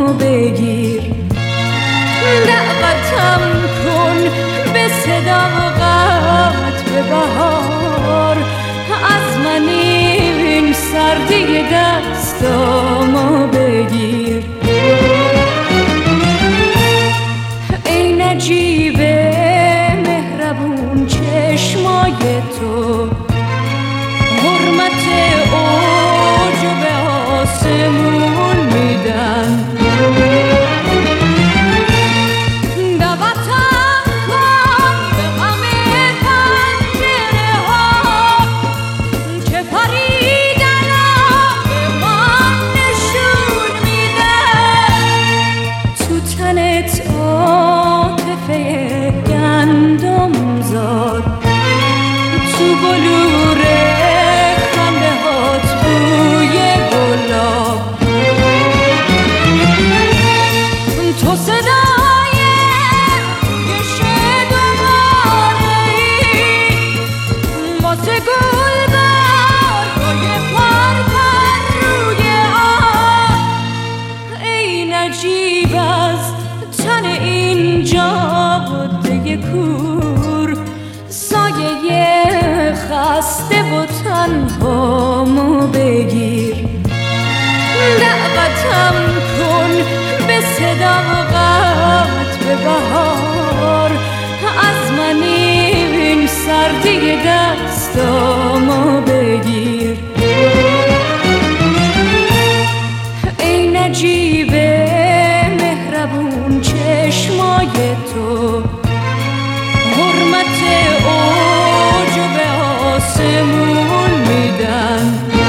بگیر، دعوتم کن به صداقت به بهار، از من این سردی دستامو بگیر. ای نجیب مهربون چشمای تو، حرمت اوج به آسمون میدن. دعوتم کن به غم پنجره ها که پریدن به من نشون میدن. تو تنت عاطفه گندم زار، تو بلور خنده هات بوی گلاب، تو صدای گشه دوباره‌ای واسه گلبر روی پرپر روی آب. ای نجیب از تن این جاده کور، سایه خسته و تنهامو بگیر. دعوتم کن به صداقت به بهار، از من این سردی دستامو بگیر. ای نجیب مهربون چشمای تو، حرمت اوج به آسمون میدن.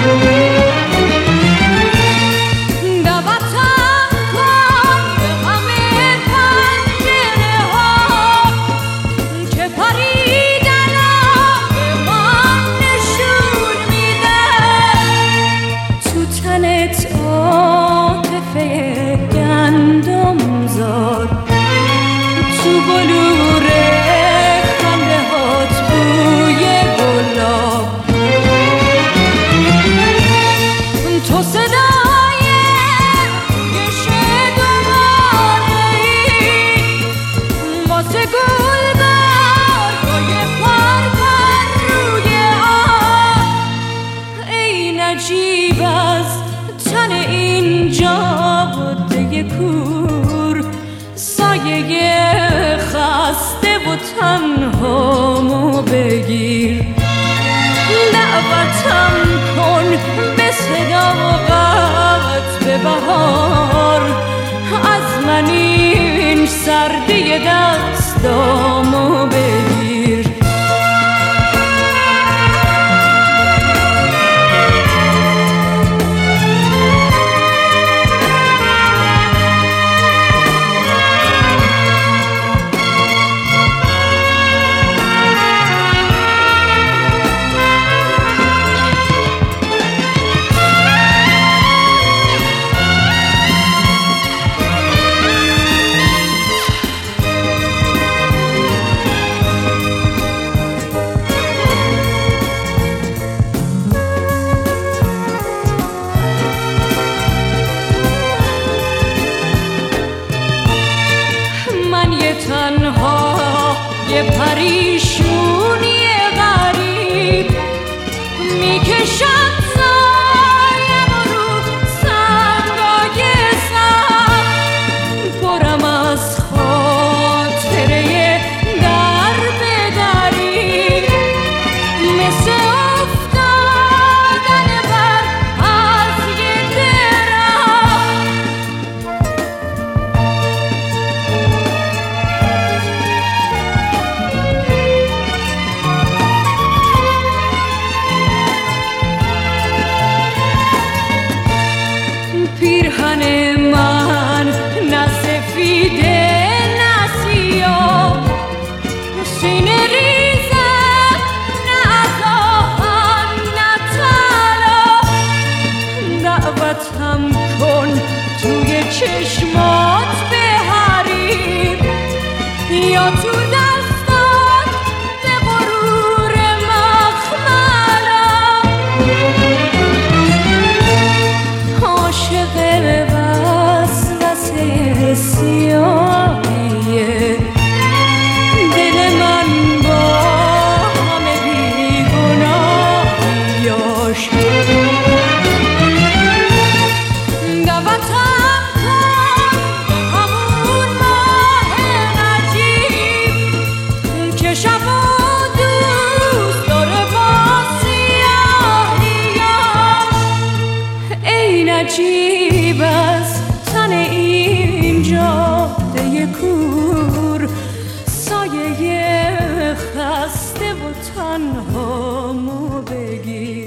دعوتم کن به غم پنجره ها که پریدن به من نشون میدن. تو تنت عاطفه گندم زار، تو بلور خنده هات بوی گلاب، تو صدای گشه دوباره‌ای واسه گلبر روی پرپر روی آب. ای نجیب از تن این جاده کور، سایه خسته و تنهامو بگیر. دعوتم کن به صداقت به بهار، از من این سردی دستامو بگیر. تنها یه پریشونی غریب میکشم سایم رو سنگای سخت، پرم از خاطره در به دری، مثل افتادن بر از یه درخت. پیرهن من نه سفیده نه سیاه، سینه ریزم نه عذاب کور سایه خسته و تنهامو بگیر.